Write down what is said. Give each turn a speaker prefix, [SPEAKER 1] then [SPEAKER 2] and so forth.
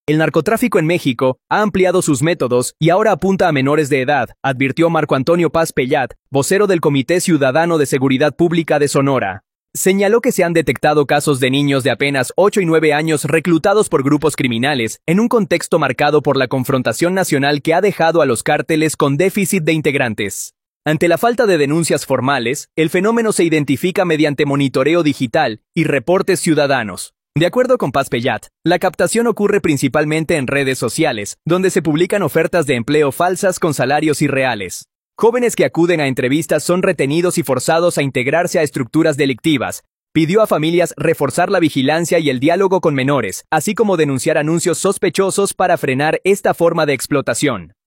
[SPEAKER 1] El narcotráfico en México ha ampliado sus métodos y ahora apunta a menores de edad, advirtió Marco Antonio Paz Pellat, vocero del Comité Ciudadano de Seguridad Pública de Sonora. Señaló que se han detectado casos de niños de apenas 8 y 9 años reclutados por grupos criminales, en un contexto marcado por la confrontación nacional que ha dejado a los cárteles con déficit de integrantes. Ante la falta de denuncias formales, el fenómeno se identifica mediante monitoreo digital y reportes ciudadanos. De acuerdo con Paz Pellat, la captación ocurre principalmente en redes sociales, donde se publican ofertas de empleo falsas con salarios irreales. Jóvenes que acuden a entrevistas son retenidos y forzados a integrarse a estructuras delictivas. Pidió a familias reforzar la vigilancia y el diálogo con menores, así como denunciar anuncios sospechosos para frenar esta forma de explotación.